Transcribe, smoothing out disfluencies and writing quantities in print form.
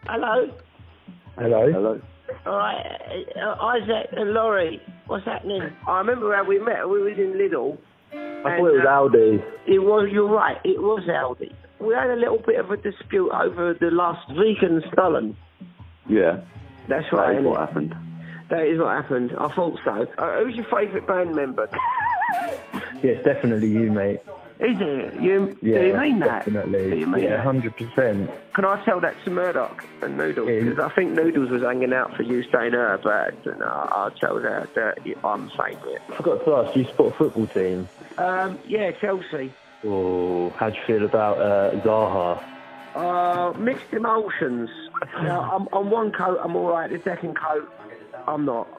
Hello? Hello? Hello. Alright, Isaac and Laurie, what's happening? I remember how we met, we was in Lidl. I thought it was Aldi. It was, you're right, it was Aldi. We had a little bit of a dispute over the last vegan Stollen. Yeah. That's right, That is innit? what happened. That is what happened, I thought so. Who's your favourite band member? Yes, definitely you, mate. Is it? You, Yeah, do you mean that? definitely. Do you mean Yeah, that? 100%. Can I tell that to Murdoch and Noodles? Yeah. Because I think Noodles was hanging out for you saying her bad, and I'll tell her that I'm saying it. I forgot to ask, do you support a football team? Yeah, Chelsea. Oh, how do you feel about Zaha? Mixed emotions. On one coat, I'm all right. The second coat, I'm not.